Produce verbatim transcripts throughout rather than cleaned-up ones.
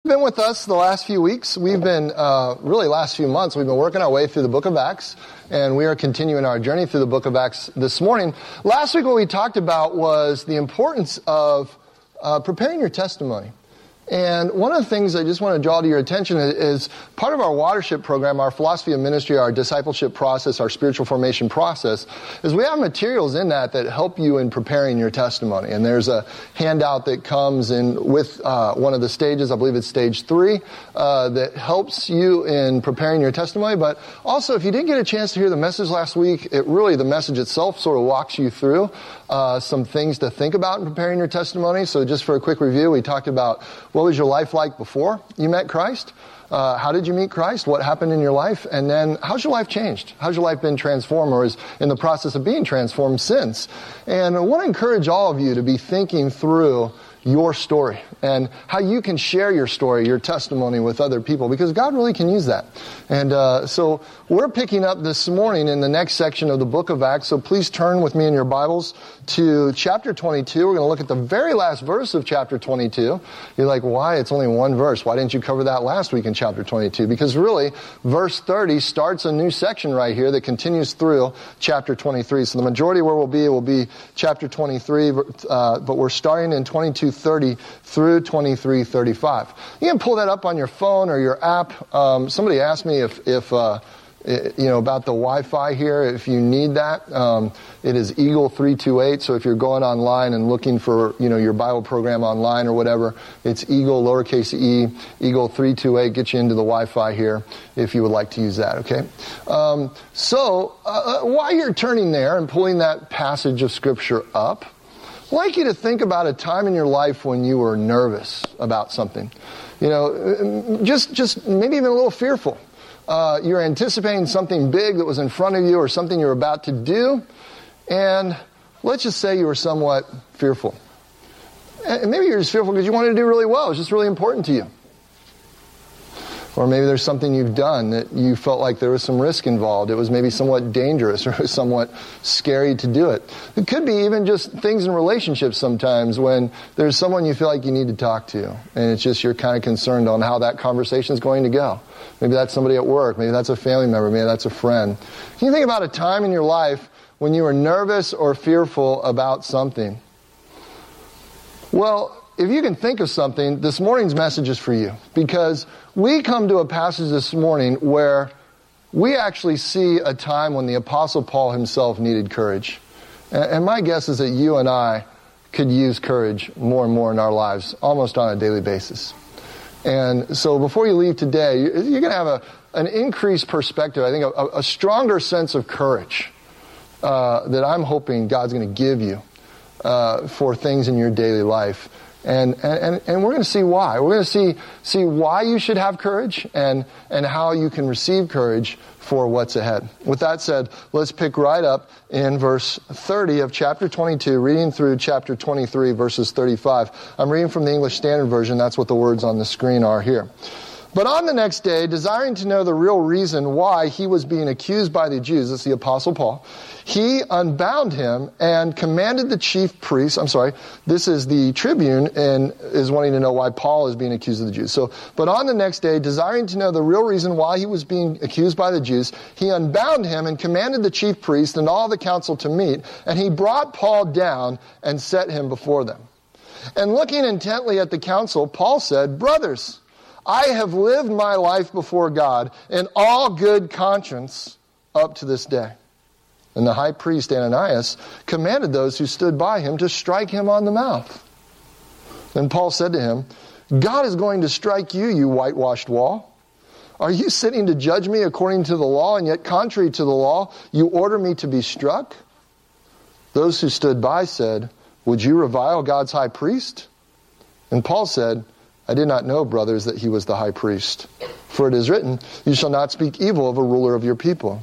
Been with us the last few weeks. We've been, uh, really last few months, we've been working our way through the book of Acts, and we are continuing our journey through the book of Acts this morning. Last week what we talked about was the importance of uh, preparing your testimony. And one of the things I just want to draw to your attention is part of our Watership program, our philosophy of ministry, our discipleship process, our spiritual formation process, is we have materials in that that help you in preparing your testimony. And there's a handout that comes in with uh, one of the stages, I believe it's stage three, uh, that helps you in preparing your testimony. But also, if you didn't get a chance to hear the message last week, it really, the message itself sort of walks you through uh, some things to think about in preparing your testimony. So just for a quick review, we talked about what was your life like before you met Christ? Uh, how did you meet Christ? What happened in your life? And then how's your life changed? How's your life been transformed or is in the process of being transformed since? And I want to encourage all of you to be thinking through your story and how you can share your story, your testimony with other people, because God really can use that. And uh, so we're picking up this morning in the next section of the book of Acts, so please turn with me in your Bibles to chapter twenty-two. We're going to look at the very last verse of chapter twenty-two. You're like, why? It's only one verse. Why didn't you cover that last week in chapter twenty-two? Because really, verse thirty starts a new section right here that continues through chapter twenty-three. So the majority where we'll be will be chapter twenty-three, uh, but we're starting in twenty-two thirty through twenty-three thirty-five. You can pull that up on your phone or your app. Um, somebody asked me if, if uh, you know, about the Wi-Fi here, if you need that. Um, it is Eagle three two eight, so if you're going online and looking for, you know, your Bible program online or whatever, it's Eagle, lowercase e, Eagle three two eight, get you into the Wi-Fi here if you would like to use that, okay? Um, so, uh, while you're turning there and pulling that passage of Scripture up, I'd like you to think about a time in your life when you were nervous about something. You know, just, just maybe even a little fearful. Uh, you're anticipating something big that was in front of you or something you're about to do, and let's just say you were somewhat fearful. And maybe you're just fearful because you wanted to do really well. It's just really important to you. Or maybe there's something you've done that you felt like there was some risk involved. It was maybe somewhat dangerous or somewhat scary to do it. It could be even just things in relationships sometimes when there's someone you feel like you need to talk to. And it's just you're kind of concerned on how that conversation is going to go. Maybe that's somebody at work. Maybe that's a family member. Maybe that's a friend. Can you think about a time in your life when you were nervous or fearful about something? Well, if you can think of something, this morning's message is for you. Because we come to a passage this morning where we actually see a time when the Apostle Paul himself needed courage. And my guess is that you and I could use courage more and more in our lives, almost on a daily basis. And so before you leave today, you're going to have a, an increased perspective, I think a, a stronger sense of courage uh, that I'm hoping God's going to give you uh, for things in your daily life. And, and, and we're going to see why. We're going to see, see why you should have courage and, and how you can receive courage for what's ahead. With that said, let's pick right up in verse thirty of chapter twenty-two, reading through chapter twenty-three, verses thirty-five. I'm reading from the English Standard Version. That's what the words on the screen are here. But on the next day, desiring to know the real reason why he was being accused by the Jews, that's the Apostle Paul, he unbound him and commanded the chief priests, I'm sorry, this is the tribune and is wanting to know why Paul is being accused of the Jews. So, but on the next day, desiring to know the real reason why he was being accused by the Jews, he unbound him and commanded the chief priests and all the council to meet, and he brought Paul down and set him before them. And looking intently at the council, Paul said, "Brothers, I have lived my life before God in all good conscience up to this day." And the high priest Ananias commanded those who stood by him to strike him on the mouth. Then Paul said to him, "God is going to strike you, you whitewashed wall. Are you sitting to judge me according to the law, and yet contrary to the law, you order me to be struck?" Those who stood by said, "Would you revile God's high priest?" And Paul said, "I did not know, brothers, that he was the high priest. For it is written, you shall not speak evil of a ruler of your people."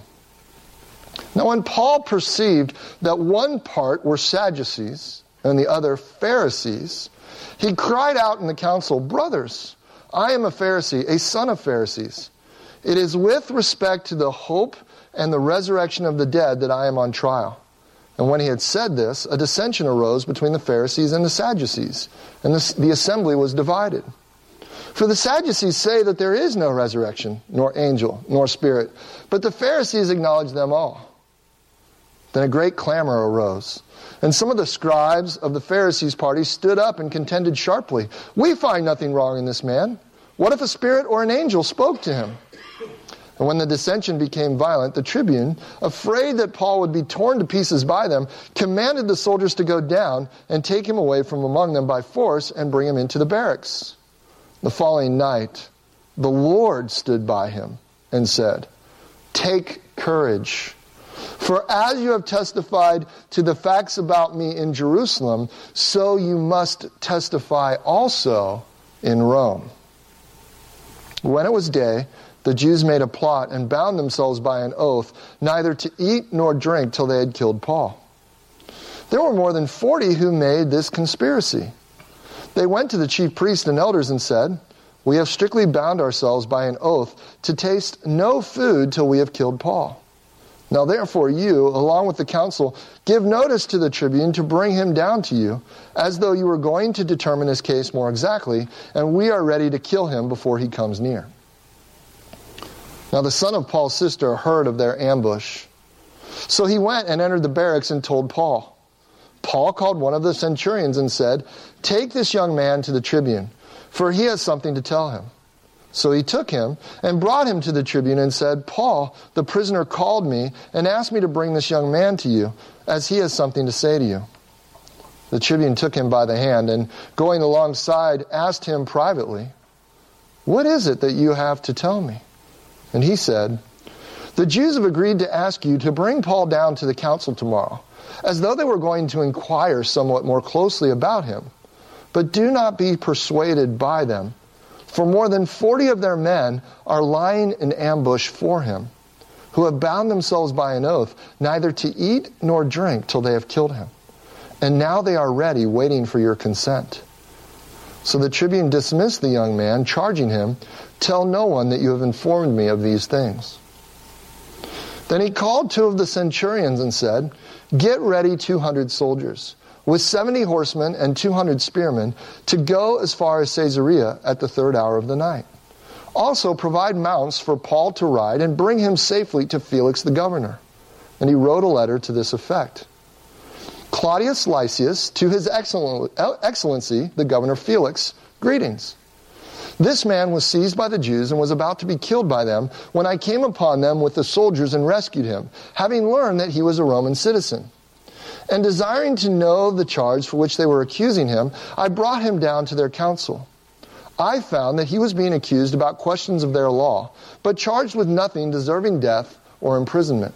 Now when Paul perceived that one part were Sadducees and the other Pharisees, he cried out in the council, "Brothers, I am a Pharisee, a son of Pharisees. It is with respect to the hope and the resurrection of the dead that I am on trial." And when he had said this, a dissension arose between the Pharisees and the Sadducees, and the, the assembly was divided. For the Sadducees say that there is no resurrection, nor angel, nor spirit. But the Pharisees acknowledge them all. Then a great clamor arose. And some of the scribes of the Pharisees' party stood up and contended sharply. We find nothing wrong in this man. What if a spirit or an angel spoke to him? And when the dissension became violent, the tribune, afraid that Paul would be torn to pieces by them, commanded the soldiers to go down and take him away from among them by force and bring him into the barracks. The following night, the Lord stood by him and said, "Take courage, for as you have testified to the facts about me in Jerusalem, so you must testify also in Rome." When it was day, the Jews made a plot and bound themselves by an oath, neither to eat nor drink till they had killed Paul. There were more than forty who made this conspiracy. They went to the chief priests and elders and said, "We have strictly bound ourselves by an oath to taste no food till we have killed Paul. Now therefore you, along with the council, give notice to the tribune to bring him down to you, as though you were going to determine his case more exactly, and we are ready to kill him before he comes near." Now the son of Paul's sister heard of their ambush. So he went and entered the barracks and told Paul. Paul called one of the centurions and said, "Take this young man to the tribune, for he has something to tell him." So he took him and brought him to the tribune and said, "Paul, the prisoner, called me and asked me to bring this young man to you, as he has something to say to you." The tribune took him by the hand and, going alongside, asked him privately, "What is it that you have to tell me?" And he said, "The Jews have agreed to ask you to bring Paul down to the council tomorrow, as though they were going to inquire somewhat more closely about him. But do not be persuaded by them, for more than forty of their men are lying in ambush for him, who have bound themselves by an oath neither to eat nor drink till they have killed him. And now they are ready, waiting for your consent." So the tribune dismissed the young man, charging him, "Tell no one that you have informed me of these things." Then he called two of the centurions and said, "Get ready two hundred soldiers, with seventy horsemen and two hundred spearmen, to go as far as Caesarea at the third hour of the night. Also provide mounts for Paul to ride and bring him safely to Felix the governor." And he wrote a letter to this effect. "Claudius Lysias, to his excellency, the governor Felix, greetings. This man was seized by the Jews and was about to be killed by them when I came upon them with the soldiers and rescued him, having learned that he was a Roman citizen. And desiring to know the charge for which they were accusing him, I brought him down to their council. I found that he was being accused about questions of their law, but charged with nothing deserving death or imprisonment.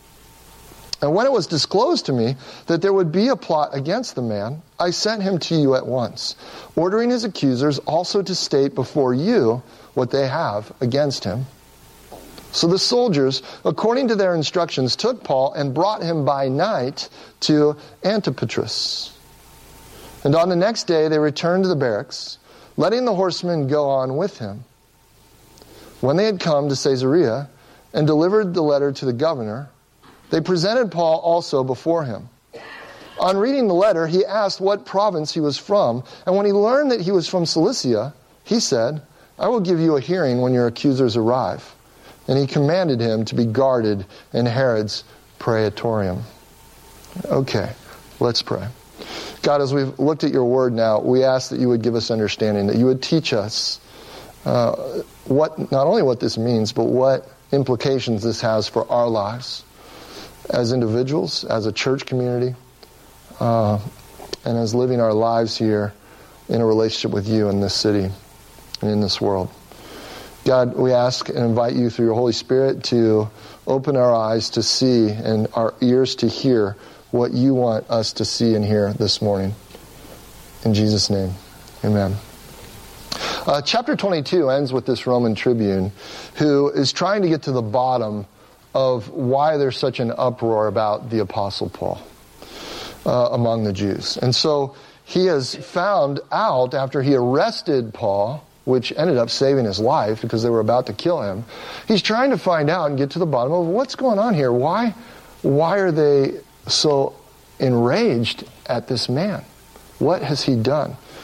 And when it was disclosed to me that there would be a plot against the man, I sent him to you at once, ordering his accusers also to state before you what they have against him." So the soldiers, according to their instructions, took Paul and brought him by night to Antipatris. And on the next day they returned to the barracks, letting the horsemen go on with him. When they had come to Caesarea and delivered the letter to the governor, they presented Paul also before him. On reading the letter, he asked what province he was from, and when he learned that he was from Cilicia, he said, "I will give you a hearing when your accusers arrive." And he commanded him to be guarded in Herod's praetorium. Okay, let's pray. God, as we've looked at your word now, we ask that you would give us understanding, that you would teach us uh, what not only what this means, but what implications this has for our lives as individuals, as a church community, uh, and as living our lives here in a relationship with you in this city and in this world. God, we ask and invite you through your Holy Spirit to open our eyes to see and our ears to hear what you want us to see and hear this morning. In Jesus' name, amen. Uh, chapter twenty-two ends with this Roman tribune who is trying to get to the bottom of why there's such an uproar about the Apostle Paul uh, among the Jews. And so he has found out after he arrested Paul, which ended up saving his life because they were about to kill him. He's trying to find out and get to the bottom of what's going on here. Why, why are they so enraged at this man? What has he done?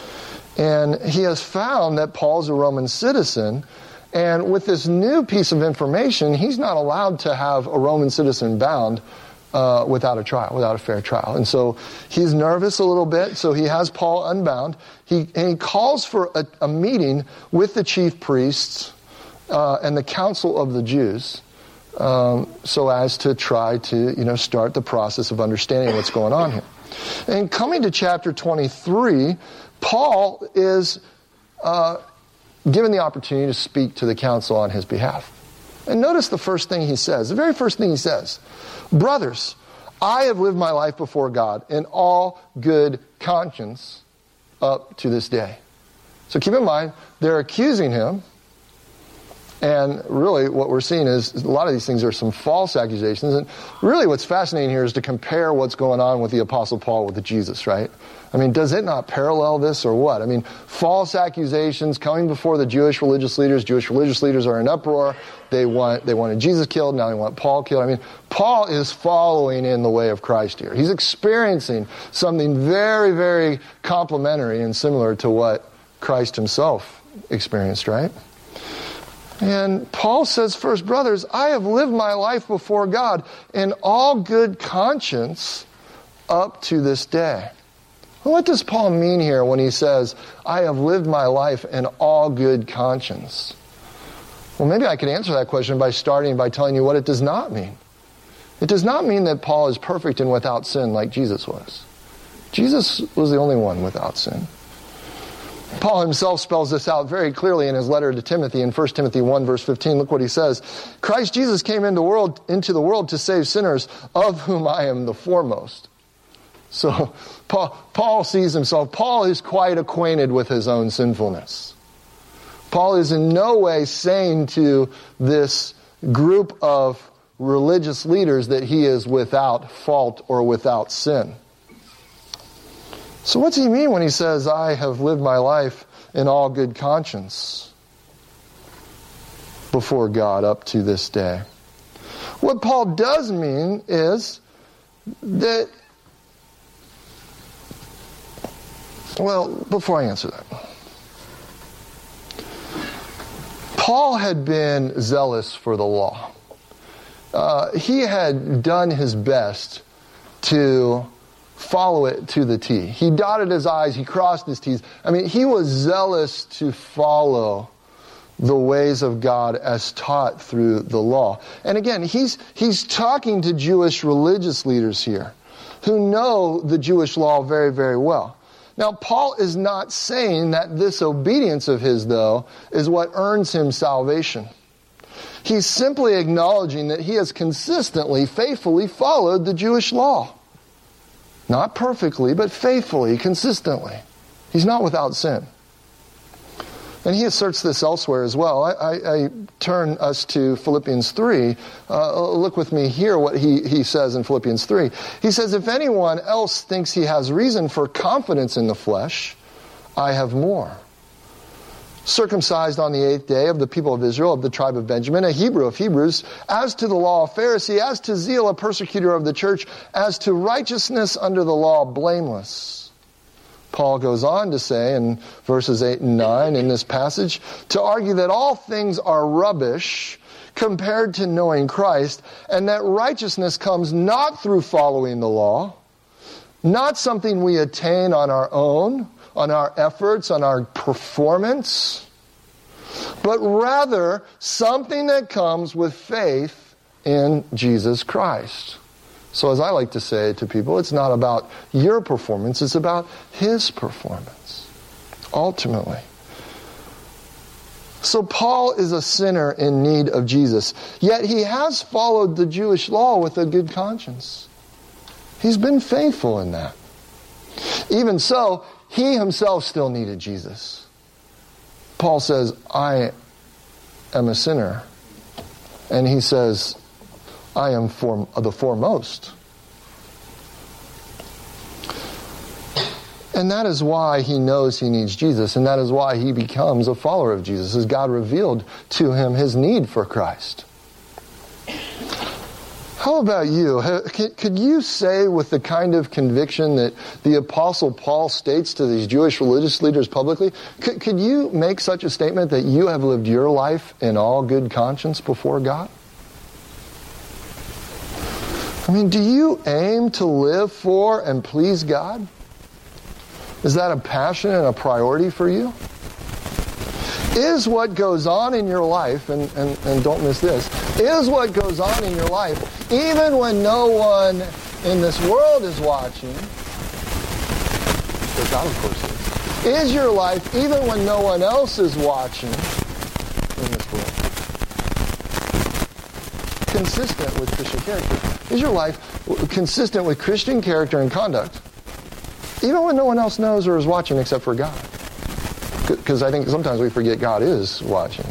And he has found that Paul's a Roman citizen. And with this new piece of information, he's not allowed to have a Roman citizen bound uh, without a trial, without a fair trial. And so he's nervous a little bit, so he has Paul unbound. He, and he calls for a, a meeting with the chief priests uh, and the council of the Jews um, so as to try to, you know, start the process of understanding what's going on here. And coming to chapter twenty-three, Paul is uh, given the opportunity to speak to the council on his behalf. And notice the first thing he says, the very first thing he says, "Brothers, I have lived my life before God in all good conscience up to this day." So keep in mind, they're accusing him. And really what we're seeing is a lot of these things are some false accusations. And really what's fascinating here is to compare what's going on with the Apostle Paul with Jesus, right? I mean, does it not parallel this or what? I mean, false accusations coming before the Jewish religious leaders. Jewish religious leaders are in uproar. They want they wanted Jesus killed. Now they want Paul killed. I mean, Paul is following in the way of Christ here. He's experiencing something very, very complementary and similar to what Christ himself experienced, right? And Paul says first, "Brothers, I have lived my life before God in all good conscience up to this day." Well, what does Paul mean here when he says, "I have lived my life in all good conscience"? Well, maybe I could answer that question by starting by telling you what it does not mean. It does not mean that Paul is perfect and without sin like Jesus was. Jesus was the only one without sin. Paul himself spells this out very clearly in his letter to Timothy in First Timothy one, verse fifteen. Look what he says. "Christ Jesus came into the world, into the world to save sinners, of whom I am the foremost." So Paul, Paul sees himself. Paul is quite acquainted with his own sinfulness. Paul is in no way saying to this group of religious leaders that he is without fault or without sin. So what's he mean when he says, "I have lived my life in all good conscience before God up to this day"? What Paul does mean is that, well, before I answer that, Paul had been zealous for the law. Uh, he had done his best to follow it to the T. He dotted his I's, he crossed his T's. I mean, he was zealous to follow the ways of God as taught through the law. And again, he's he's talking to Jewish religious leaders here who know the Jewish law very, very well. Now, Paul is not saying that this obedience of his, though, is what earns him salvation. He's simply acknowledging that he has consistently, faithfully followed the Jewish law. Not perfectly, but faithfully, consistently. He's not without sin. And he asserts this elsewhere as well. I, I, I turn us to Philippians three. Uh, look with me here what he, he says in Philippians three. He says, "If anyone else thinks he has reason for confidence in the flesh, I have more. Circumcised on the eighth day of the people of Israel, of the tribe of Benjamin, a Hebrew of Hebrews, as to the law, a Pharisee, as to zeal, a persecutor of the church, as to righteousness under the law, blameless." Paul goes on to say in verses eight and nine in this passage, to argue that all things are rubbish compared to knowing Christ, and that righteousness comes not through following the law, not something we attain on our own, on our efforts, on our performance, but rather something that comes with faith in Jesus Christ. So as I like to say to people, it's not about your performance, it's about his performance, ultimately. So Paul is a sinner in need of Jesus, yet he has followed the Jewish law with a good conscience. He's been faithful in that. Even so, he himself still needed Jesus. Paul says, "I am a sinner." And he says, "I am for, the foremost." And that is why he knows he needs Jesus, and that is why he becomes a follower of Jesus, as God revealed to him his need for Christ. How about you? Could you say with the kind of conviction that the Apostle Paul states to these Jewish religious leaders publicly, could, could you make such a statement that you have lived your life in all good conscience before God? I mean, do you aim to live for and please God? Is that a passion and a priority for you? Is what goes on in your life, and, and, and don't miss this, is what goes on in your life, even when no one in this world is watching, but God of course is, is your life, even when no one else is watching in this world, consistent with Christian character? Is your life consistent with Christian character and conduct, even when no one else knows or is watching except for God? Because I think sometimes we forget God is watching.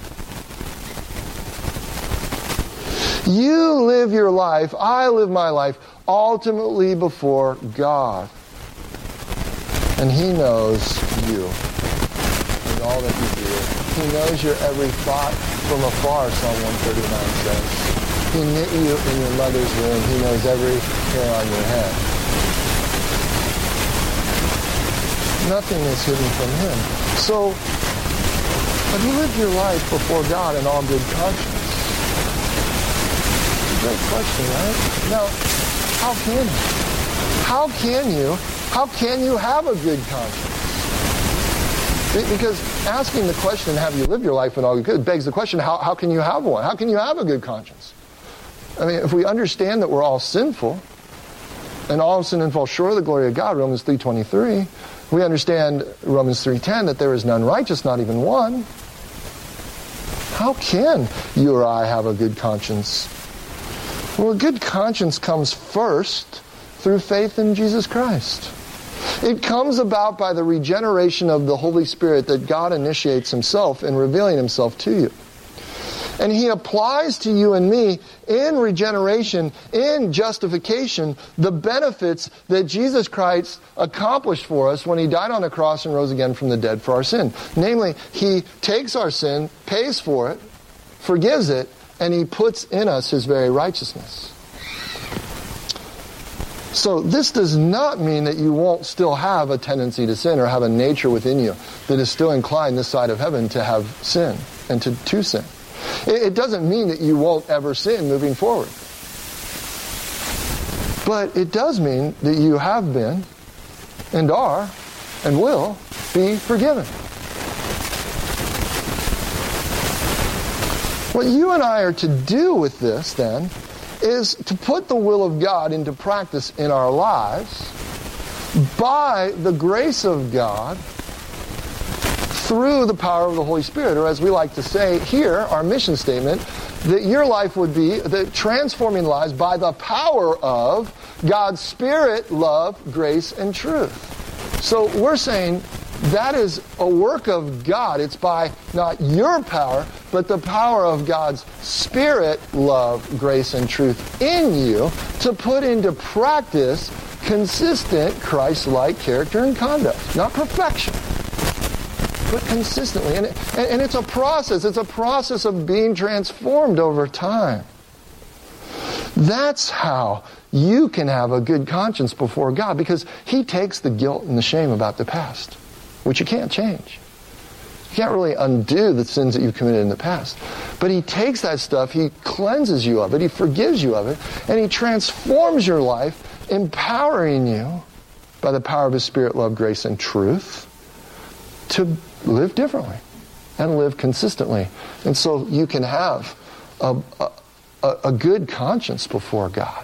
You live your life, I live my life, ultimately before God. And He knows you and all that you do. He knows your every thought from afar, Psalm one thirty-nine says. He knit you in your mother's womb. He knows every hair on your head. Nothing is hidden from Him. So, have you lived your life before God in all good conscience? Great question, right? Now, how can you? How can you? How can you have a good conscience? Because asking the question, have you lived your life in all good, begs the question, how, how can you have one? How can you have a good conscience? I mean, if we understand that we're all sinful, and all sin and fall short of the glory of God, Romans three twenty-three, we understand Romans three ten, that there is none righteous, not even one. How can you or I have a good conscience? Well, a good conscience comes first through faith in Jesus Christ. It comes about by the regeneration of the Holy Spirit that God initiates Himself in revealing Himself to you. And He applies to you and me in regeneration, in justification, the benefits that Jesus Christ accomplished for us when He died on the cross and rose again from the dead for our sin. Namely, He takes our sin, pays for it, forgives it, and He puts in us His very righteousness. So this does not mean that you won't still have a tendency to sin or have a nature within you that is still inclined this side of heaven to have sin and to, to sin. It doesn't mean that you won't ever sin moving forward. But it does mean that you have been and are and will be forgiven. What you and I are to do with this, then, is to put the will of God into practice in our lives by the grace of God through the power of the Holy Spirit, or as we like to say here, our mission statement, that your life would be that transforming lives by the power of God's Spirit, love, grace, and truth. So we're saying that is a work of God. It's by not your power, but the power of God's Spirit, love, grace, and truth in you to put into practice consistent Christ-like character and conduct. Not perfection, but consistently. And, it, and it's a process. It's a process of being transformed over time. That's how you can have a good conscience before God, because He takes the guilt and the shame about the past, which you can't change. You can't really undo the sins that you've committed in the past. But He takes that stuff, He cleanses you of it, He forgives you of it, and He transforms your life, empowering you by the power of His Spirit, love, grace, and truth to live differently and live consistently. And so you can have a, a, a good conscience before God.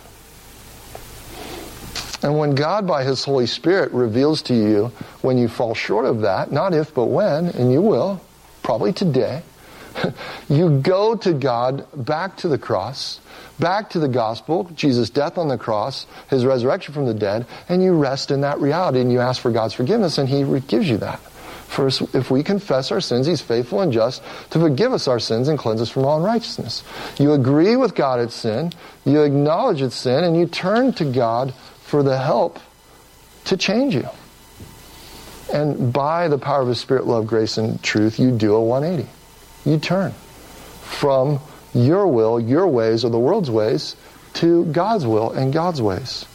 And when God, by His Holy Spirit, reveals to you when you fall short of that, not if, but when, and you will, probably today, you go to God, back to the cross, back to the gospel, Jesus' death on the cross, His resurrection from the dead, and you rest in that reality, and you ask for God's forgiveness, and He gives you that. First, if we confess our sins, He's faithful and just to forgive us our sins and cleanse us from all unrighteousness. You agree with God it's sin, you acknowledge it's sin, and you turn to God for the help to change you. And by the power of His Spirit, love, grace, and truth, you do a one eighty. You turn from your will, your ways, or the world's ways, to God's will and God's ways.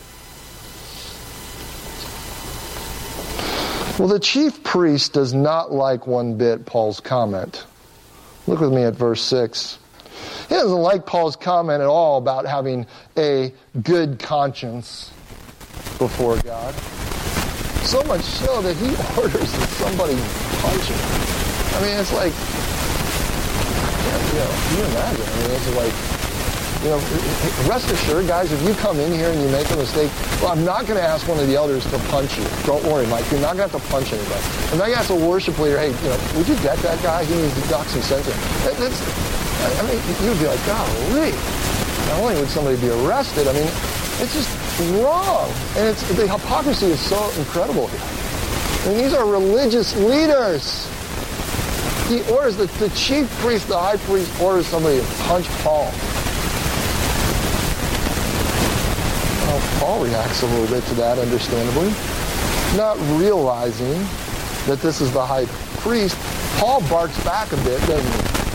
Well, the chief priest does not like one bit Paul's comment. Look with me at verse six. He doesn't like Paul's comment at all about having a good conscience before God. So much so that he orders that somebody punch him. I mean, it's like, you know, can you imagine? I mean, it's like, you know, rest assured, guys, if you come in here and you make a mistake, well, I'm not going to ask one of the elders to punch you. Don't worry, Mike. You're not going to have to punch anybody. I'm not going to ask a worship leader, hey, you know, would you get that guy? He needs to knock some sense in. That, that's, I mean, you'd be like, golly. Not only would somebody be arrested, I mean, it's just wrong. And it's, the hypocrisy is so incredible here. I mean, these are religious leaders. He orders, the, the chief priest, the high priest, orders somebody to punch Paul. Well, Paul reacts a little bit to that, understandably. Not realizing that this is the high priest, Paul barks back a bit, doesn't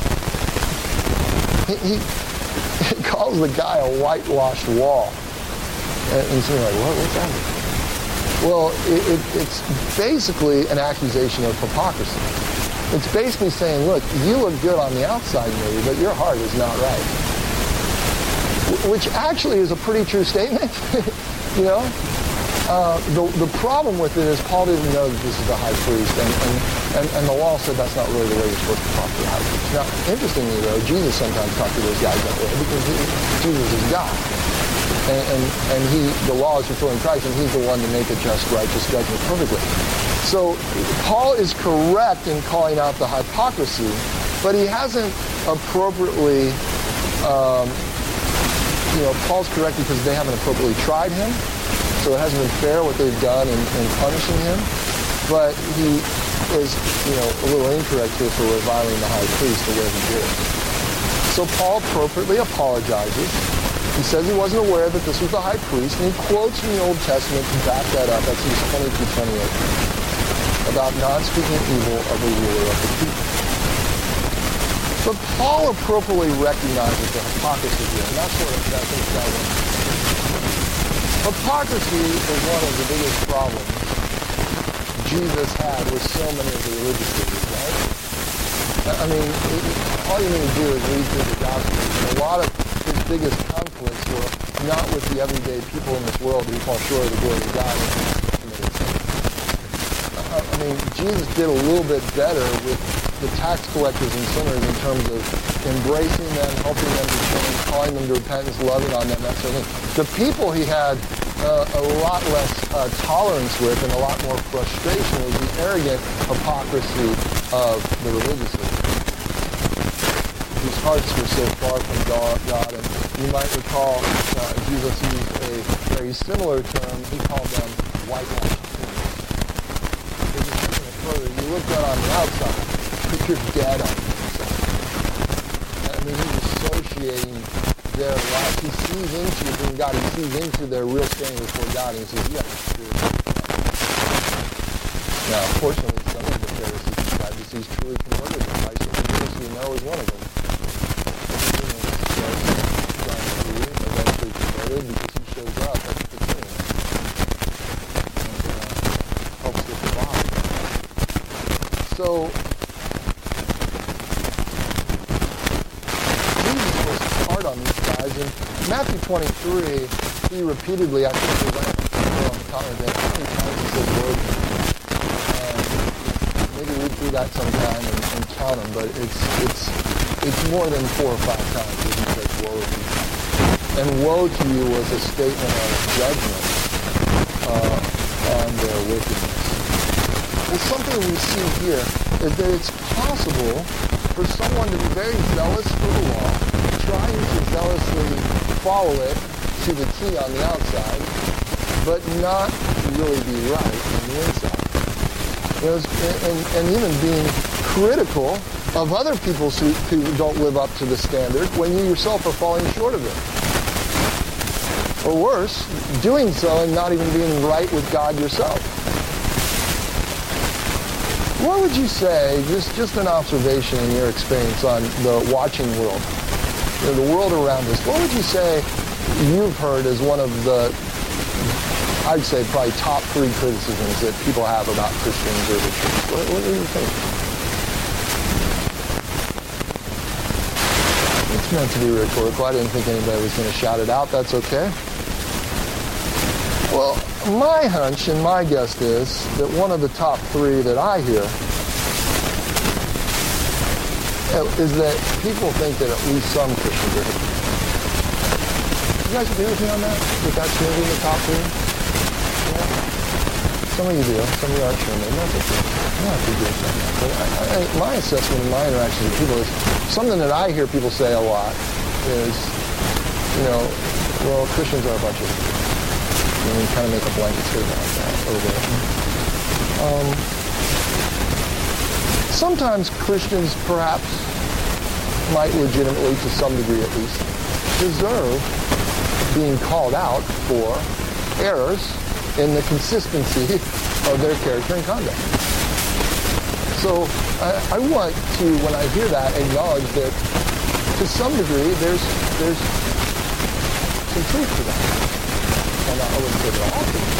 he? He, he, he calls the guy a whitewashed wall. And, and so you're like, what, what's that mean? Well, it, it, it's basically an accusation of hypocrisy. It's basically saying, look, you look good on the outside maybe, but your heart is not right. Which actually is a pretty true statement, you know. Uh, the, the problem with it is Paul didn't know that this is the high priest, and, and, and, and the law said that's not really the way you're supposed to talk to the high priest. Now, interestingly, though, Jesus sometimes talked to those guys that way because he, Jesus is God. And, and, and he, the law is fulfilling Christ, and he's the one to make a just, righteous judgment perfectly. So Paul is correct in calling out the hypocrisy, but he hasn't appropriately... Um, You know, Paul's correct because they haven't appropriately tried him, so it hasn't been fair what they've done in, in punishing him. But he is, you know, a little incorrect here for reviling the high priest the way he did. So Paul appropriately apologizes. He says he wasn't aware that this was the high priest, and he quotes from the Old Testament to back that up. That's Exodus twenty through twenty-eight, about not speaking evil of the ruler of the people. But Paul appropriately recognizes the hypocrisy here, and that's what I think that was. Hypocrisy is one of the biggest problems Jesus had with so many of the religious leaders, right? I mean, it, all you need to do is read through the Gospels, and a lot of his biggest conflicts were not with the everyday people in this world who fall short of the glory of God and committed sin. I mean, Jesus did a little bit better with the tax collectors and sinners in terms of embracing them, helping them to change, calling them to repentance, loving on them, that sort of thing. The people he had uh, a lot less uh, tolerance with and a lot more frustration was the arrogant hypocrisy of the religious leaders, whose hearts were so far from God. And you might recall uh, Jesus used a very similar term. He called them whitewashed tombs. If you're taking it further, you look good on the outside, you're dead on the inside. I mean, he's associating their life. He sees into being God. He sees into their real standing before God, and he says, yeah, spiritual. Now, fortunately, some of the Pharisees and Sadducees truly converted to Christ, and Jesus, we know, is one of them. John three eventually converted because he shows up at the beginning and uh, helps with the body. So, on these guys. In Matthew twenty-three, he repeatedly, after he went on the continent, how many times he said woe to me? And maybe read through that sometime and, and count them, but it's it's it's more than four or five times that he says woe to you. And woe to you was a statement of judgment uh, on their wickedness. Well, something we see here is that it's possible for someone to be very zealous for the law, trying to zealously follow it to the T on the outside, but not really be right on the inside. You know, and, and even being critical of other people who, who don't live up to the standard when you yourself are falling short of it. Or worse, doing so and not even being right with God yourself. What would you say, just, just an observation in your experience on the watching world, you know, the world around us, what would you say you've heard as one of the, I'd say probably top three criticisms that people have about Christians or the church? What, what do you think? It's meant to be rhetorical. I didn't think anybody was going to shout it out. That's okay. Well, my hunch and my guess is that one of the top three that I hear is that people think that at least some Christians are hypocrites. You guys agree with me on that? That that's maybe the top three? Yeah. Some of you do. Some of you aren't sure. Maybe that's okay. You don't have to agree with that. But I, I, my assessment and my interaction with people is something that I hear people say a lot is, you know, well, Christians are a bunch of, and we kind of make a blanket statement like that a little bit. Um, sometimes Christians, perhaps, might legitimately, to some degree at least, deserve being called out for errors in the consistency of their character and conduct. So I, I want to, when I hear that, acknowledge that to some degree there's there's some truth to that. And I wouldn't say that all people.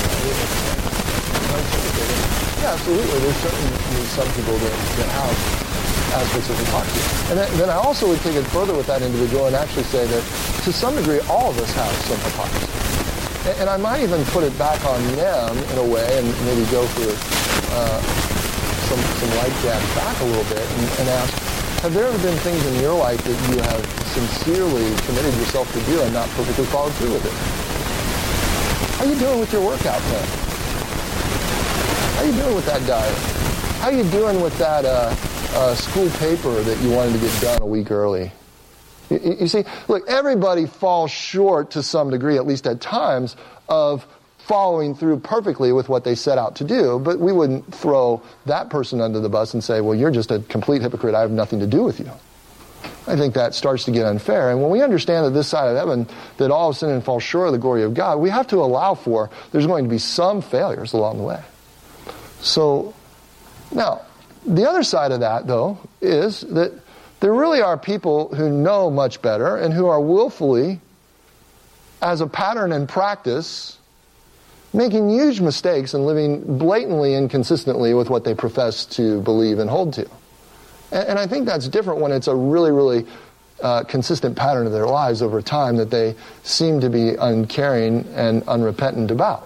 Yeah, absolutely. There's certainly some people that, that have aspects of hypocrisy. And then, then I also would take it further with that individual and actually say that to some degree all of us have some hypocrisy. And, and I might even put it back on them in a way and maybe go for uh, some, some light jabs back a little bit and, and ask, have there ever been things in your life that you have sincerely committed yourself to do and not perfectly followed through with it? How are you doing with your workout plan? How are you doing with that diet? How are you doing with that uh, uh, school paper that you wanted to get done a week early? You, you see, look, everybody falls short to some degree, at least at times, of following through perfectly with what they set out to do, but we wouldn't throw that person under the bus and say, well, you're just a complete hypocrite, I have nothing to do with you. I think that starts to get unfair. And when we understand that this side of heaven, that all of sin and fall short of the glory of God, we have to allow for there's going to be some failures along the way. So, now, the other side of that, though, is that there really are people who know much better and who are willfully, as a pattern and practice, making huge mistakes and living blatantly inconsistently with what they profess to believe and hold to. And, and I think that's different when it's a really, really uh, consistent pattern of their lives over time that they seem to be uncaring and unrepentant about.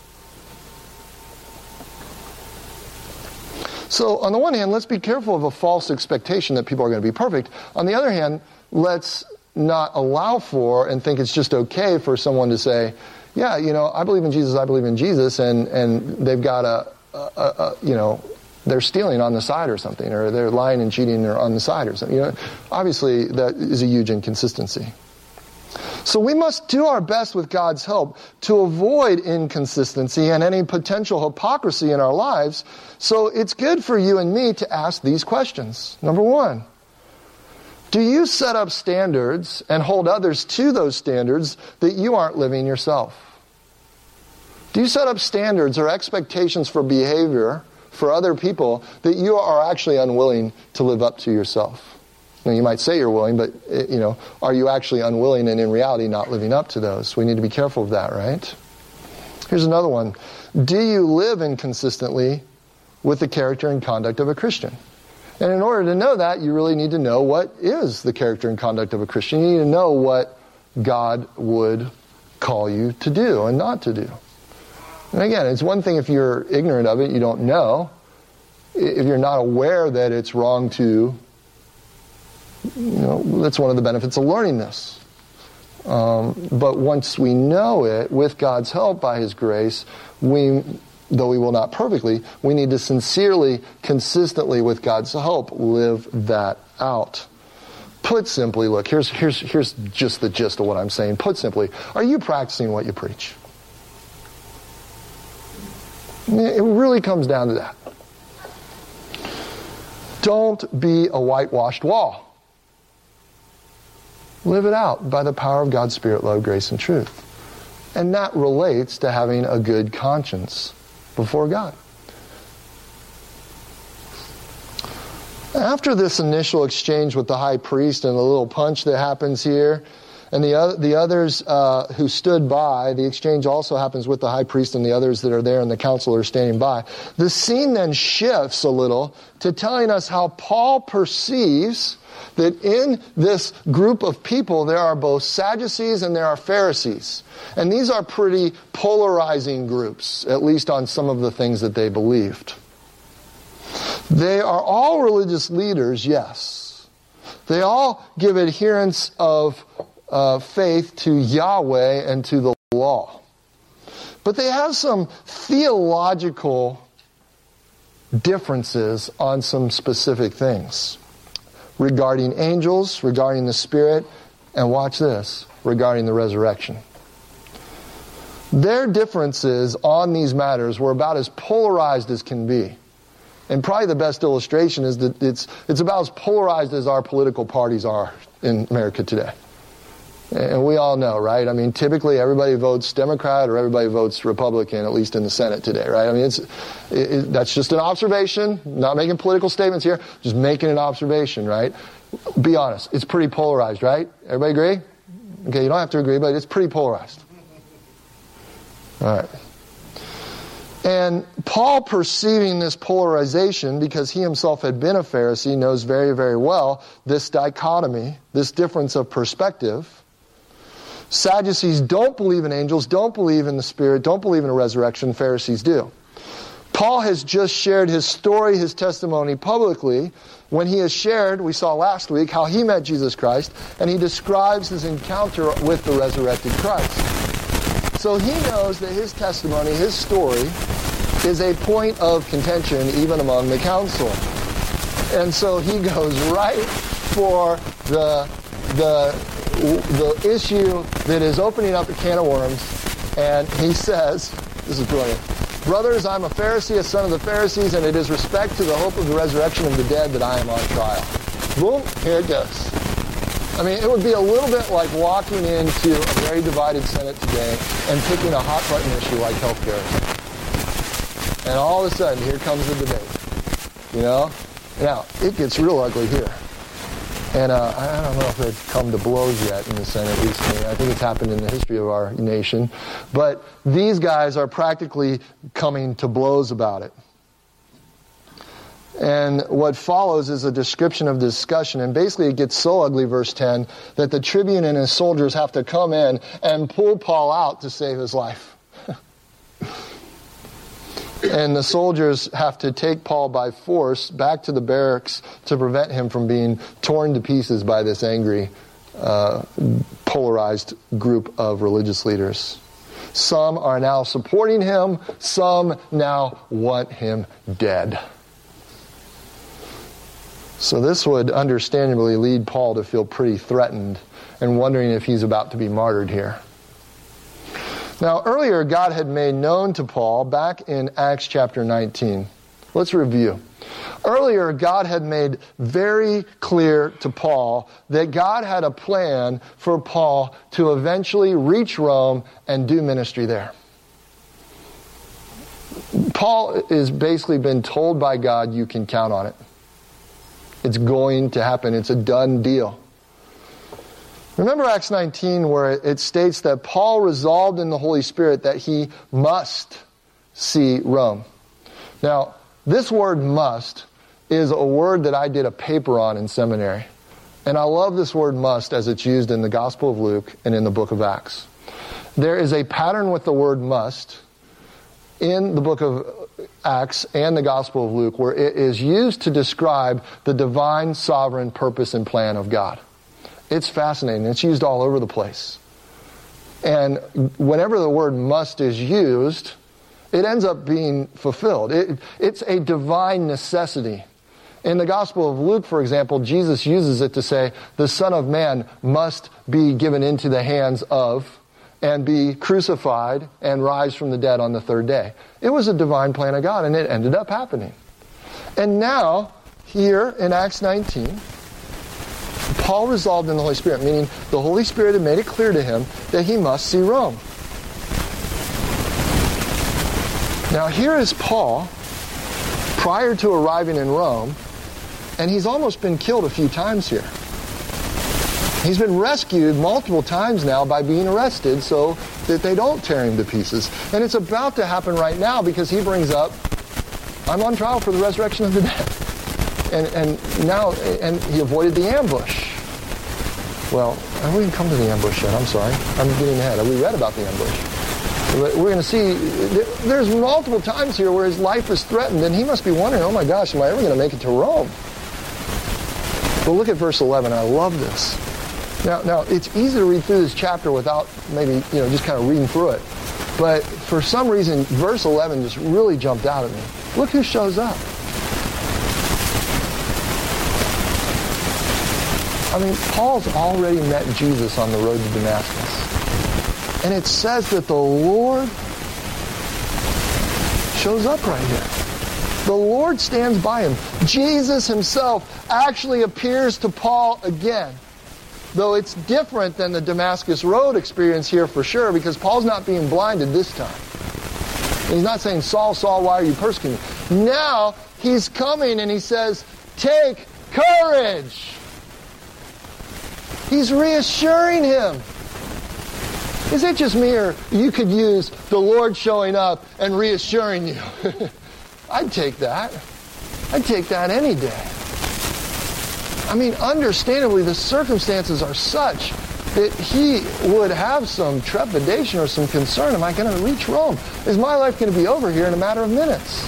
So on the one hand, let's be careful of a false expectation that people are going to be perfect. On the other hand, let's not allow for and think it's just okay for someone to say, yeah, you know, I believe in Jesus, I believe in Jesus, and, and they've got a, a, a, you know, they're stealing on the side or something, or they're lying and cheating or on the side or something. You know, obviously, that is a huge inconsistency. So we must do our best with God's help to avoid inconsistency and any potential hypocrisy in our lives. So it's good for you and me to ask these questions. Number one, do you set up standards and hold others to those standards that you aren't living yourself? Do you set up standards or expectations for behavior for other people that you are actually unwilling to live up to yourself? Now, you might say you're willing, but, you know, are you actually unwilling and in reality not living up to those? We need to be careful of that, right? Here's another one. Do you live inconsistently with the character and conduct of a Christian? And in order to know that, you really need to know what is the character and conduct of a Christian. You need to know what God would call you to do and not to do. And again, it's one thing if you're ignorant of it, you don't know. If you're not aware that it's wrong to, you know, that's one of the benefits of learning this. Um, but once we know it, with God's help by His grace, we, though we will not perfectly, we need to sincerely, consistently, with God's help, live that out. Put simply, look, here's, here's, here's just the gist of what I'm saying. Put simply, are you practicing what you preach? It really comes down to that. Don't be a whitewashed wall. Live it out by the power of God's Spirit, love, grace, and truth. And that relates to having a good conscience before God. After this initial exchange with the high priest and the little punch that happens here, and the, other, the others uh, who stood by. The exchange also happens with the high priest and the others that are there and the council are standing by. The scene then shifts a little to telling us how Paul perceives that in this group of people there are both Sadducees and there are Pharisees. And these are pretty polarizing groups, at least on some of the things that they believed. They are all religious leaders, yes. They all give adherence of uh, faith to Yahweh and to the law. But they have some theological differences on some specific things. Regarding angels, regarding the Spirit, and watch this, regarding the resurrection. Their differences on these matters were about as polarized as can be. And probably the best illustration is that it's it's about as polarized as our political parties are in America today. And we all know, right? I mean, typically everybody votes Democrat or everybody votes Republican, at least in the Senate today, right? I mean, it's it, it, that's just an observation, not making political statements here, just making an observation, right? Be honest, it's pretty polarized, right? Everybody agree? Okay, you don't have to agree, but it's pretty polarized. All right. And Paul, perceiving this polarization, because he himself had been a Pharisee, knows very, very well this dichotomy, this difference of perspective. Sadducees don't believe in angels, don't believe in the Spirit, don't believe in a resurrection. Pharisees do. Paul has just shared his story, his testimony publicly, when he has shared, we saw last week, how he met Jesus Christ, and he describes his encounter with the resurrected Christ. So he knows that his testimony, his story, is a point of contention even among the council. And so he goes right for the the the issue that is opening up a can of worms, and he says, this is brilliant, "Brothers, I'm a Pharisee, a son of the Pharisees, and it is respect to the hope of the resurrection of the dead that I am on trial." Boom, here it goes. I mean, it would be a little bit like walking into a very divided Senate today and picking a hot button issue like healthcare. And all of a sudden, here comes the debate. You know? Now, it gets real ugly here. And uh, I don't know if it's come to blows yet in the Senate recently. I think it's happened in the history of our nation. But these guys are practically coming to blows about it. And what follows is a description of the discussion. And basically it gets so ugly, verse ten, that the tribune and his soldiers have to come in and pull Paul out to save his life. And the soldiers have to take Paul by force back to the barracks to prevent him from being torn to pieces by this angry, uh, polarized group of religious leaders. Some are now supporting him. Some now want him dead. So this would understandably lead Paul to feel pretty threatened and wondering if he's about to be martyred here. Now, earlier, God had made known to Paul back in Acts chapter nineteen. Let's review. Earlier, God had made very clear to Paul that God had a plan for Paul to eventually reach Rome and do ministry there. Paul has basically been told by God, you can count on it. It's going to happen. It's a done deal. Remember Acts nineteen, where it states that Paul resolved in the Holy Spirit that he must see Rome. Now, this word must is a word that I did a paper on in seminary. And I love this word must as it's used in the Gospel of Luke and in the book of Acts. There is a pattern with the word must in the book of Acts and the Gospel of Luke where it is used to describe the divine, sovereign purpose and plan of God. It's fascinating. It's used all over the place. And whenever the word must is used, it ends up being fulfilled. It, it's a divine necessity. In the Gospel of Luke, for example, Jesus uses it to say, the Son of Man must be given into the hands of and be crucified and rise from the dead on the third day. It was a divine plan of God, and it ended up happening. And now, here in Acts nineteen, Paul resolved in the Holy Spirit, meaning the Holy Spirit had made it clear to him that he must see Rome. Now here is Paul, prior to arriving in Rome, and he's almost been killed a few times here. He's been rescued multiple times now by being arrested so that they don't tear him to pieces. And it's about to happen right now because he brings up, I'm on trial for the resurrection of the dead. And and now, and he avoided the ambush. Well, I haven't even come to the ambush yet. I'm sorry. I'm getting ahead. We read about the ambush. We're going to see, there's multiple times here where his life is threatened, and he must be wondering, oh my gosh, am I ever going to make it to Rome? But look at verse eleven. I love this. Now, now it's easy to read through this chapter without maybe, you know, just kind of reading through it. But for some reason, verse eleven just really jumped out at me. Look who shows up. I mean, Paul's already met Jesus on the road to Damascus. And it says that the Lord shows up right here. The Lord stands by him. Jesus himself actually appears to Paul again. Though it's different than the Damascus Road experience here for sure, because Paul's not being blinded this time. He's not saying, Saul, Saul, why are you persecuting me? Now, he's coming and he says, take courage. He's reassuring him. Is it just me, or you could use the Lord showing up and reassuring you? I'd take that. I'd take that any day. I mean, understandably, the circumstances are such that he would have some trepidation or some concern. Am I going to reach Rome? Is my life going to be over here in a matter of minutes?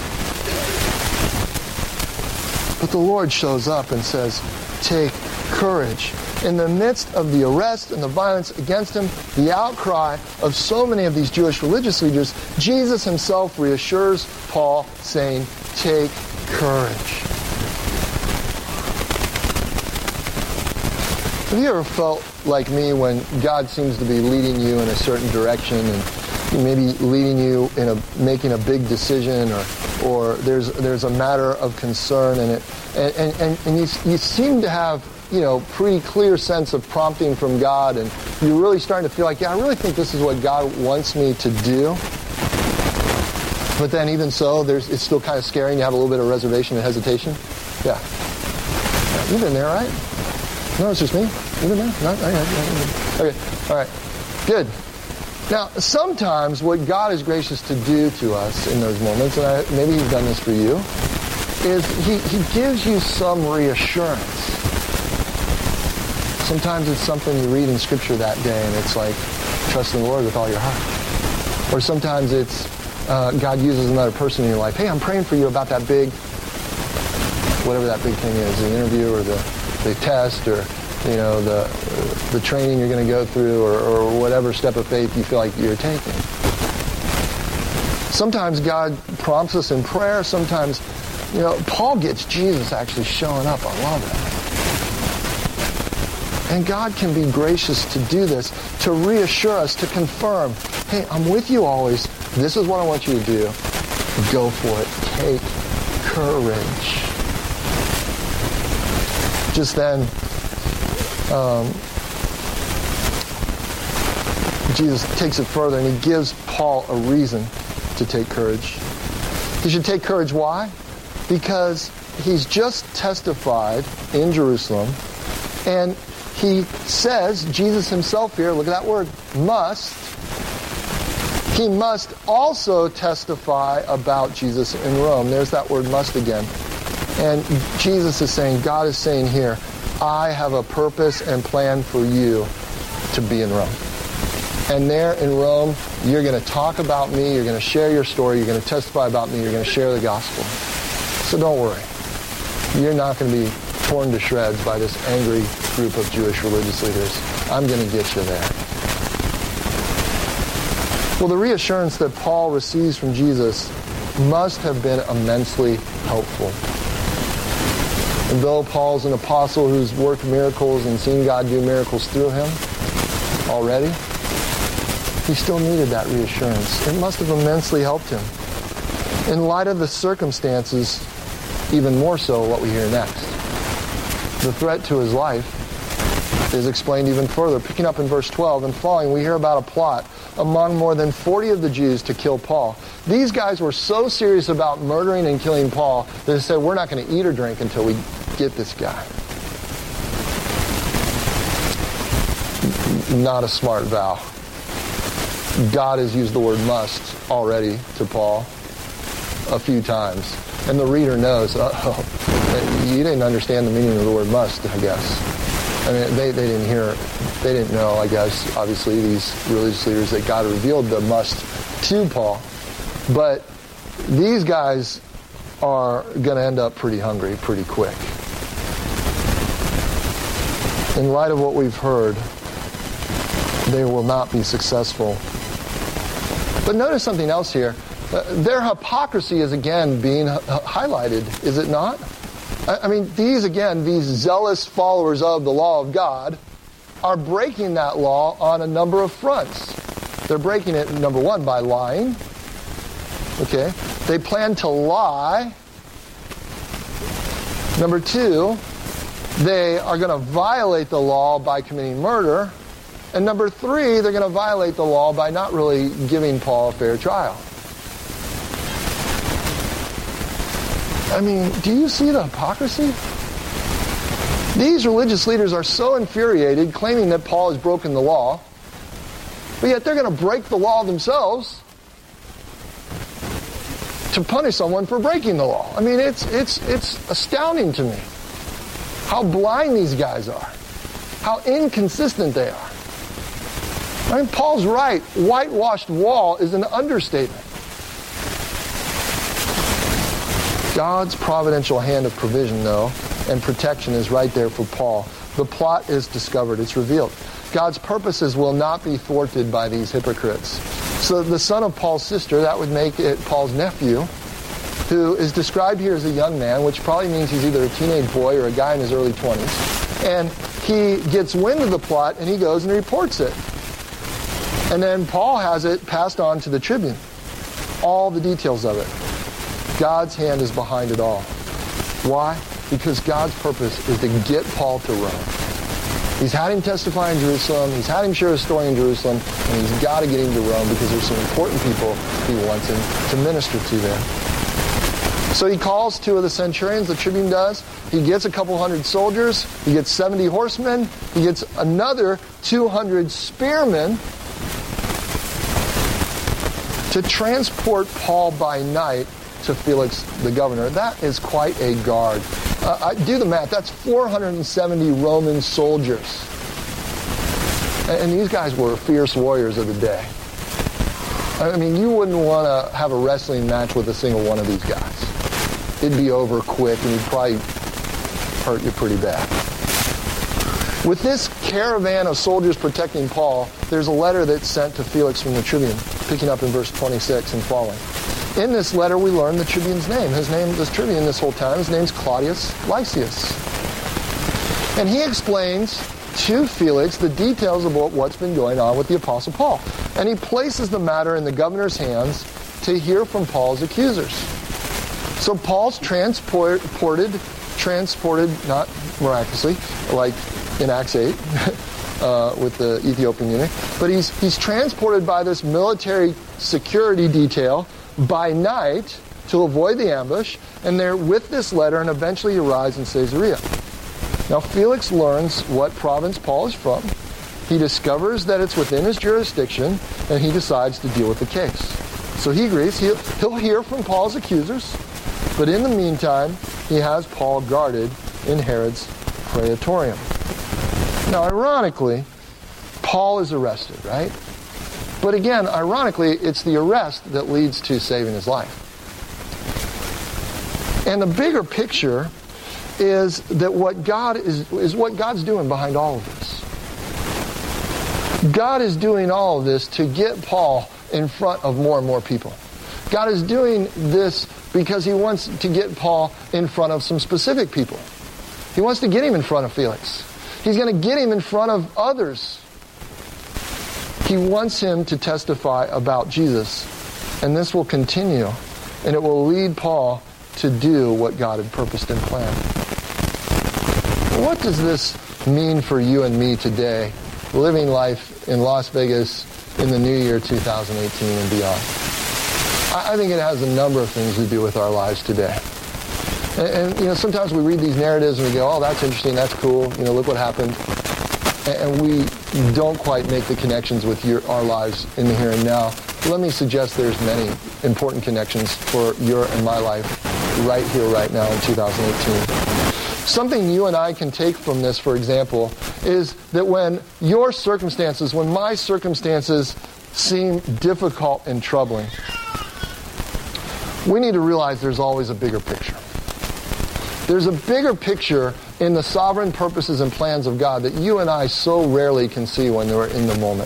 But the Lord shows up and says, take courage. In the midst of the arrest and the violence against him, the outcry of so many of these Jewish religious leaders, Jesus himself reassures Paul, saying, take courage. Have you ever felt like me when God seems to be leading you in a certain direction and maybe leading you in a making a big decision, or or there's there's a matter of concern in it, and and, and you you seem to have, you know, pretty clear sense of prompting from God, and you're really starting to feel like, yeah, I really think this is what God wants me to do. But then even so, there's it's still kind of scary and you have a little bit of reservation and hesitation. Yeah. yeah you've been there, right? No, it's just me. You've been there? No? Okay. All right. Good. Now, sometimes what God is gracious to do to us in those moments, and I, maybe he's done this for you, is he, he gives you some reassurance. Sometimes it's something you read in Scripture that day, and it's like, trust in the Lord with all your heart. Or sometimes it's uh, God uses another person in your life. Hey, I'm praying for you about that big, whatever that big thing is, the interview or the, the test, or you know the the training you're going to go through, or, or whatever step of faith you feel like you're taking. Sometimes God prompts us in prayer. Sometimes, you know, Paul gets Jesus actually showing up. I love it. And God can be gracious to do this, to reassure us, to confirm, hey, I'm with you always. This is what I want you to do. Go for it. Take courage. Just then, um, Jesus takes it further and he gives Paul a reason to take courage. He should take courage. Why? Because he's just testified in Jerusalem, and he says, Jesus himself here, look at that word, must. He must also testify about Jesus in Rome. There's that word must again. And Jesus is saying, God is saying here, I have a purpose and plan for you to be in Rome. And there in Rome, you're going to talk about me, you're going to share your story, you're going to testify about me, you're going to share the gospel. So don't worry. You're not going to be torn to shreds by this angry group of Jewish religious leaders. I'm going to get you there. Well, the reassurance that Paul receives from Jesus must have been immensely helpful. And though Paul's an apostle who's worked miracles and seen God do miracles through him already, he still needed that reassurance. It must have immensely helped him. In light of the circumstances, even more so what we hear next. The threat to his life is explained even further. Picking up in verse twelve and following, we hear about a plot among more than forty of the Jews to kill Paul. These guys were so serious about murdering and killing Paul that they said, we're not going to eat or drink until we get this guy. not a smart vow. God has used the word must already to Paul a few times. And the reader knows, oh, you didn't understand the meaning of the word must, I guess. I mean, they, they didn't hear, they didn't know, I guess, obviously, these religious leaders, that God revealed the must to Paul. But these guys are going to end up pretty hungry pretty quick. In light of what we've heard, they will not be successful. But notice something else here. Uh, their hypocrisy is again being h- highlighted, is it not? I, I mean, these again, these zealous followers of the law of God are breaking that law on a number of fronts. They're breaking it, number one, by lying. Okay? They plan to lie. Number two, they are going to violate the law by committing murder. And number three, they're going to violate the law by not really giving Paul a fair trial. I mean, do you see the hypocrisy? These religious leaders are so infuriated, claiming that Paul has broken the law, but yet they're going to break the law themselves to punish someone for breaking the law. I mean, it's it's it's astounding to me how blind these guys are, how inconsistent they are. I mean, Paul's right. Whitewashed wall is an understatement. God's providential hand of provision, though, and protection is right there for Paul. The plot is discovered. It's revealed. God's purposes will not be thwarted by these hypocrites. So the son of Paul's sister, that would make it Paul's nephew, who is described here as a young man, which probably means he's either a teenage boy or a guy in his early twenties. And he gets wind of the plot, and he goes and reports it. And then Paul has it passed on to the tribune. All the details of it. God's hand is behind it all. Why? Because God's purpose is to get Paul to Rome. He's had him testify in Jerusalem. He's had him share his story in Jerusalem. And he's got to get him to Rome because there's some important people he wants him to minister to there. So he calls two of the centurions, the tribune does. He gets a couple hundred soldiers. He gets seventy horsemen. He gets another two hundred spearmen to transport Paul by night to Felix the governor. That is quite a guard. Uh, I do the math. That's four hundred seventy Roman soldiers. And, and these guys were fierce warriors of the day. I mean, you wouldn't want to have a wrestling match with a single one of these guys. It'd be over quick, and it'd probably hurt you pretty bad. With this caravan of soldiers protecting Paul, there's a letter that's sent to Felix from the tribune, picking up in verse twenty-six and following. In this letter, we learn the tribune's name. His name, this tribune this whole time, his name's Claudius Lysias. And he explains to Felix the details about what's been going on with the Apostle Paul. And he places the matter in the governor's hands to hear from Paul's accusers. So Paul's transported, transported, not miraculously, like in Acts eight, uh, with the Ethiopian eunuch, but he's, he's transported by this military security detail by night to avoid the ambush, and they're with this letter, and eventually he arrives in Caesarea. Now Felix learns what province Paul is from. He discovers that it's within his jurisdiction, and he decides to deal with the case. So he agrees. He'll, he'll hear from Paul's accusers, but in the meantime, he has Paul guarded in Herod's praetorium. Now, ironically, Paul is arrested, right? But again, ironically, it's the arrest that leads to saving his life. And the bigger picture is that what God is, is what God's doing behind all of this. God is doing all of this to get Paul in front of more and more people. God is doing this because he wants to get Paul in front of some specific people. He wants to get him in front of Felix. He's going to get him in front of others. He wants him to testify about Jesus. And this will continue. And it will lead Paul to do what God had purposed and planned. What does this mean for you and me today, living life in Las Vegas in the new year two thousand eighteen and beyond? I think it has a number of things to do with our lives today. And, and you know, sometimes we read these narratives and we go, oh, that's interesting, that's cool, you know, look what happened. And, and we don't quite make the connections with your, our lives in the here and now, let me suggest there's many important connections for your and my life right here, right now in two thousand eighteen. Something you and I can take from this, for example, is that when your circumstances, when my circumstances seem difficult and troubling, we need to realize there's always a bigger picture. There's a bigger picture in the sovereign purposes and plans of God that you and I so rarely can see when we're in the moment.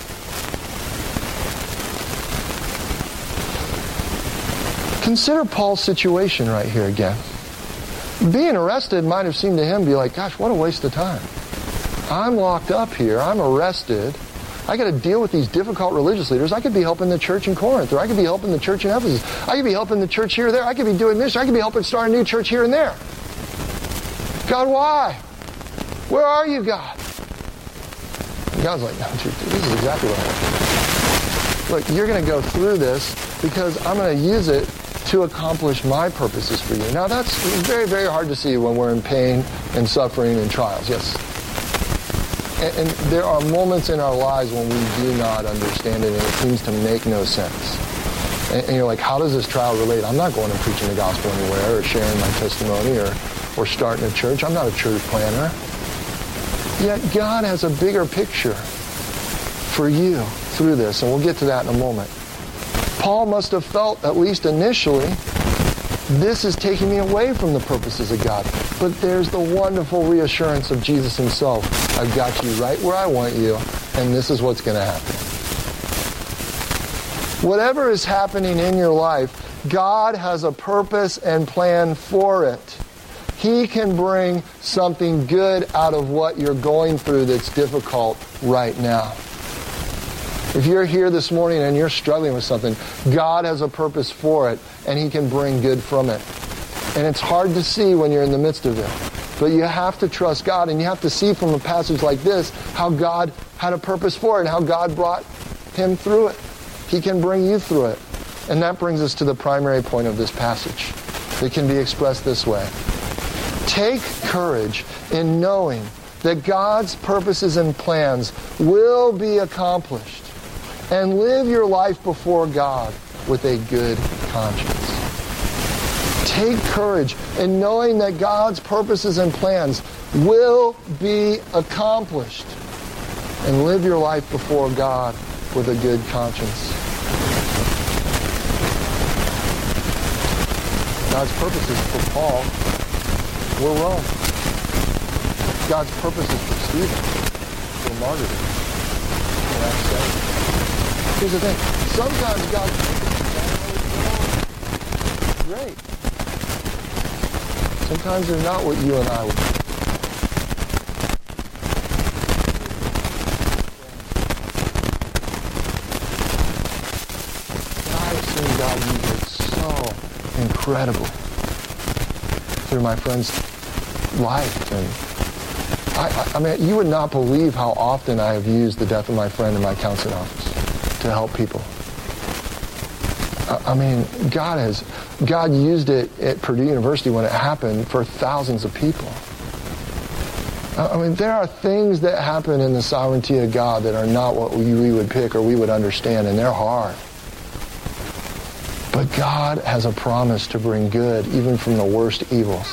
Consider Paul's situation right here again. Being arrested might have seemed to him to be like, gosh, what a waste of time. I'm locked up here. I'm arrested. I got to deal with these difficult religious leaders. I could be helping the church in Corinth, or I could be helping the church in Ephesus. I could be helping the church here or there. I could be doing this. I could be helping start a new church here and there. God, why? Where are you, God? And God's like, no, dude, this is exactly what I want. Look, you're going to go through this because I'm going to use it to accomplish my purposes for you. Now, that's very, very hard to see when we're in pain and suffering and trials, yes. And, and there are moments in our lives when we do not understand it and it seems to make no sense. And, and you're like, how does this trial relate? I'm not going and preaching the gospel anywhere or sharing my testimony or, or starting a church. I'm not a church planner. Yet God has a bigger picture for you through this, and we'll get to that in a moment. Paul must have felt, at least initially, this is taking me away from the purposes of God. But there's the wonderful reassurance of Jesus himself. I've got you right where I want you, and this is what's going to happen. Whatever is happening in your life, God has a purpose and plan for it. He can bring something good out of what you're going through that's difficult right now. If you're here this morning and you're struggling with something, God has a purpose for it, and He can bring good from it. And it's hard to see when you're in the midst of it. But you have to trust God, and you have to see from a passage like this how God had a purpose for it and how God brought him through it. He can bring you through it. And that brings us to the primary point of this passage. It can be expressed this way. Take courage in knowing that God's purposes and plans will be accomplished. And live your life before God with a good conscience. Take courage in knowing that God's purposes and plans will be accomplished. And live your life before God with a good conscience. God's purposes for Paul were Rome. God's purposes for Stephen were martyrdom. In Acts seven. Here's the thing. Sometimes God's purposes are great. Sometimes they're not what you and I would do. I've seen God use it so incredibly through my friend's life. And I, I, I mean, you would not believe how often I have used the death of my friend in my counseling office to help people. I mean, God has, God used it at Purdue University when it happened for thousands of people. I mean, there are things that happen in the sovereignty of God that are not what we, we would pick or we would understand, and they're hard. But God has a promise to bring good even from the worst evils.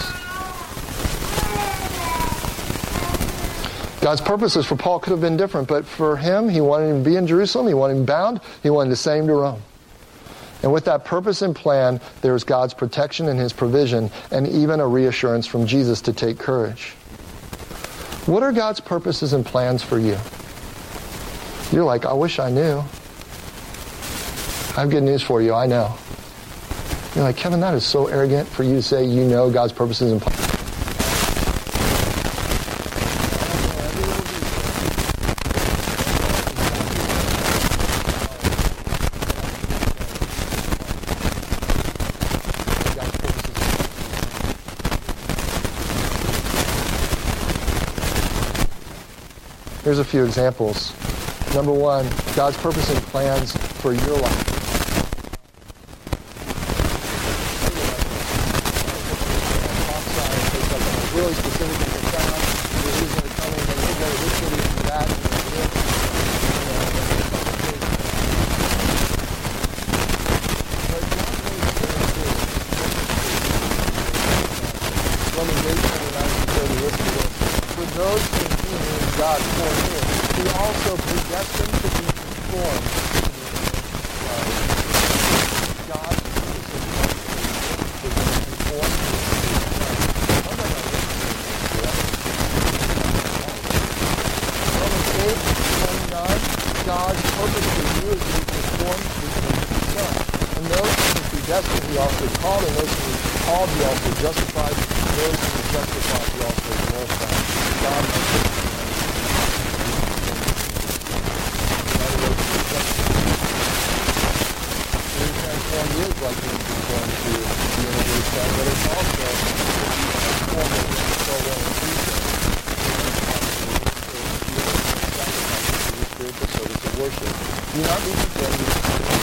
God's purposes for Paul could have been different, but for him, he wanted him to be in Jerusalem, he wanted him bound, he wanted to send him to Rome. And with that purpose and plan, there's God's protection and His provision, and even a reassurance from Jesus to take courage. What are God's purposes and plans for you? You're like, I wish I knew. I have good news for you, I know. You're like, Kevin, that is so arrogant for you to say you know God's purposes and plans. Here's a few examples. Number one, God's purpose and plans for your life. Really specific and profound. The reason they're coming, they live there, this city, and that, and this. Romans eight twenty-nine to thirty, listen to this. For those in whom God foreknew, he also predestined to be conformed to the image of God. God's purpose in life is to conform to the image of God. How about that? Romans eight twenty-nine, God's purpose for you is to be conformed to the image of the Son. And those whom he predestined, he also called, and those whom he called, he also justified, and those whom he justified, he also glorified. God has being transformed is like being conformed to the image of the Son, but it's also transformed into the program of Jesus. Spiritual service of worship. Do not be conformed to the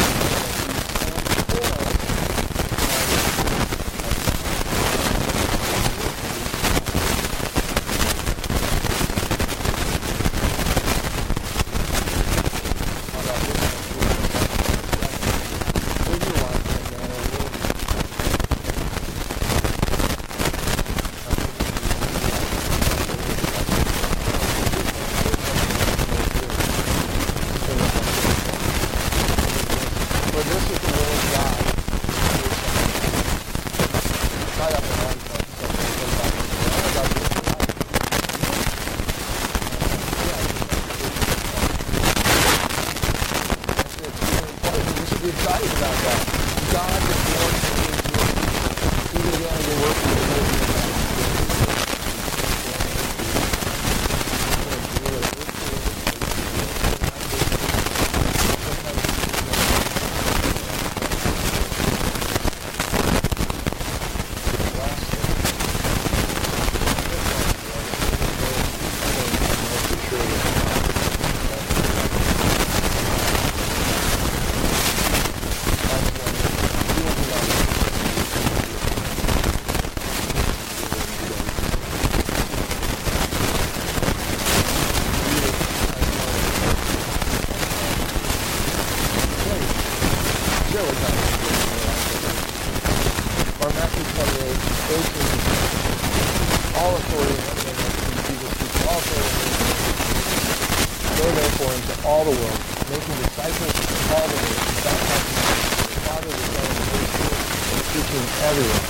all the world, making disciples of all the nations, baptizing them in the Father, the Son, and the Holy Spirit, and teaching everyone.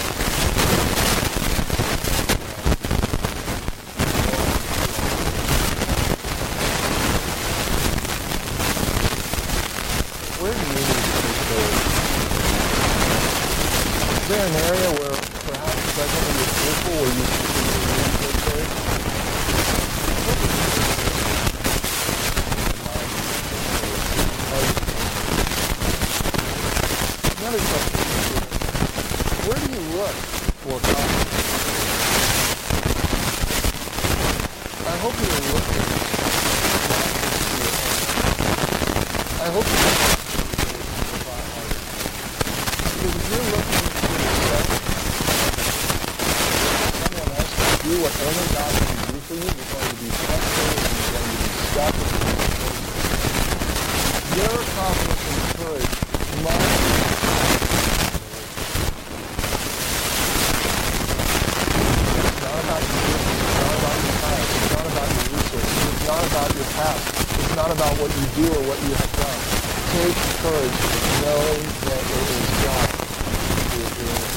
Where do you need to take courage? Is there an area where perhaps presently you're fearful, where you need to take courage? Another question, where do you look for confidence? I hope you're looking not just to your own. I hope you're looking to provide harder. Because if you're looking for yourself, someone else can do what only God can do for you, you're going to be frustrated and you're going to be stuck in the situation. Your confidence and courage must be not about your past. It's not about what you do or what you have done. Take courage knowing that it is God who is doing it.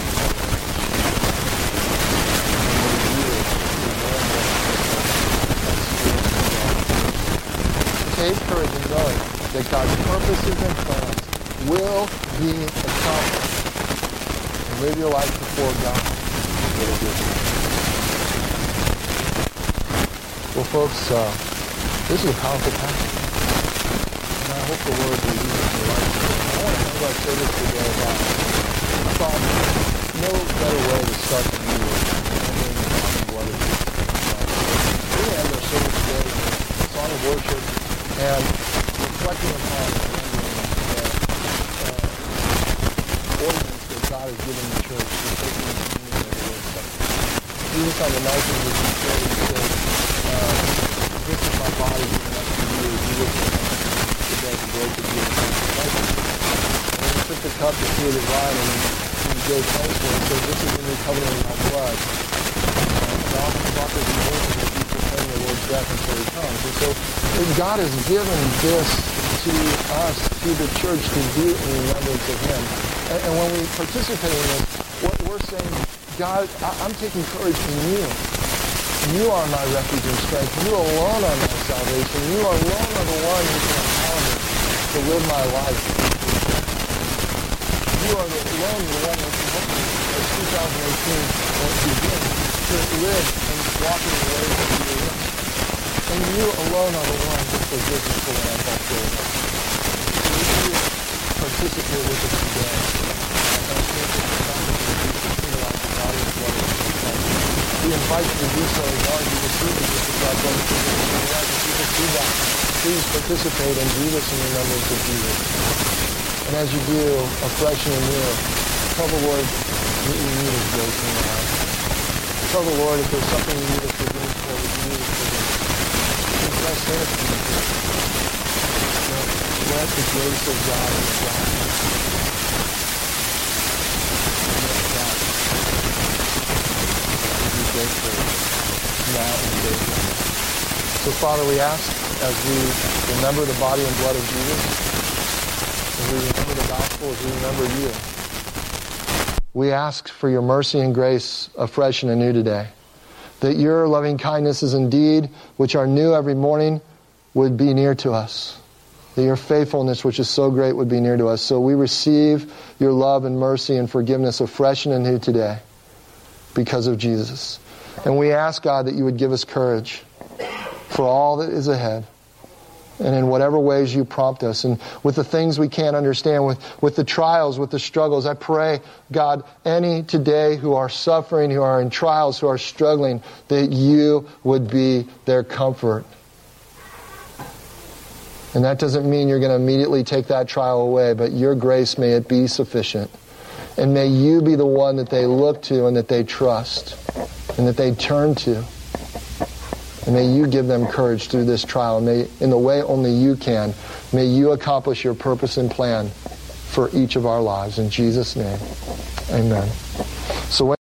Take courage in knowing that God's purposes and plans will be accomplished. And live your life before God. Well, folks, uh, this is a powerful passage, and I hope the Lord will use it in your life. I want to end our service today about, I thought, no better way to start the new year than ending on the blood of Jesus. We're going to end our service today with a song of worship and reflecting upon the uh, ordinance that God has given the church for taking the communion of the Lord's Supper. Jesus on the night of his betrayal, he said, Uh, this is my body given up to you. You will the bread and break the deal. And he took the cup to see the wine, and he, he gave thanks for it. He said, this is the new covenant in my blood. back until he comes. And so God has given this to us, to the church, to do in remembrance of him. And, and when we participate in this, what we're saying, God, I, I'm taking courage in you. You are my refuge and strength. You alone are my salvation. You alone are the one who can empower me to live my life. You are the alone the one who can help me as two thousand eighteen begins to live and walk in the ways that you live. And you alone are the one who forgives me for when I fall short. So would you participate with us today? We invite you to do so as long as you receive the gift of God. If you receive that, please participate and do this in remembrance of Jesus. And as you do, afresh and anew, tell the Lord what you need is grace in your life. Tell the Lord if there's something you need to forgive for, that you need to forgive. Confess sin if you need to. Let the grace of God be applied. Now and daily. So, Father, we ask as we remember the body and blood of Jesus, as we remember the gospel, as we remember you, we ask for your mercy and grace afresh and anew today. That your loving kindnesses indeed, which are new every morning, would be near to us. That your faithfulness, which is so great, would be near to us. So we receive your love and mercy and forgiveness afresh and anew today because of Jesus. And we ask, God, that you would give us courage for all that is ahead. And in whatever ways you prompt us. And with the things we can't understand, with, with the trials, with the struggles, I pray, God, any today who are suffering, who are in trials, who are struggling, that you would be their comfort. And that doesn't mean you're going to immediately take that trial away, but your grace, may it be sufficient. And may you be the one that they look to and that they trust and that they turn to. And may you give them courage through this trial. And may, in the way only you can, may you accomplish your purpose and plan for each of our lives. In Jesus' name, amen. So when